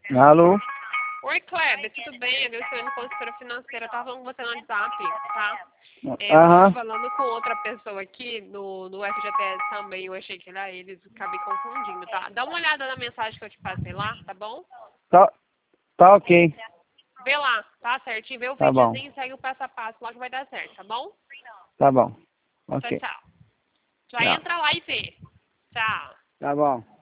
Alô? Oi, Kleber, tudo bem? Eu sou a consultora financeira, tava falando com você no WhatsApp, tá? Eu Aham. tava falando com outra pessoa aqui no FGTS também, eu achei que era eles, acabei confundindo, tá? Dá uma olhada na mensagem que eu te passei lá, tá bom? Tá ok. Vê lá, tá certinho, vê o Tá bom. videozinho e segue o passo a passo lá que vai dar certo, tá bom? Tá bom. Tchau, Ok. tchau. Já Tchau. entra lá e vê. Tchau. Tá bom.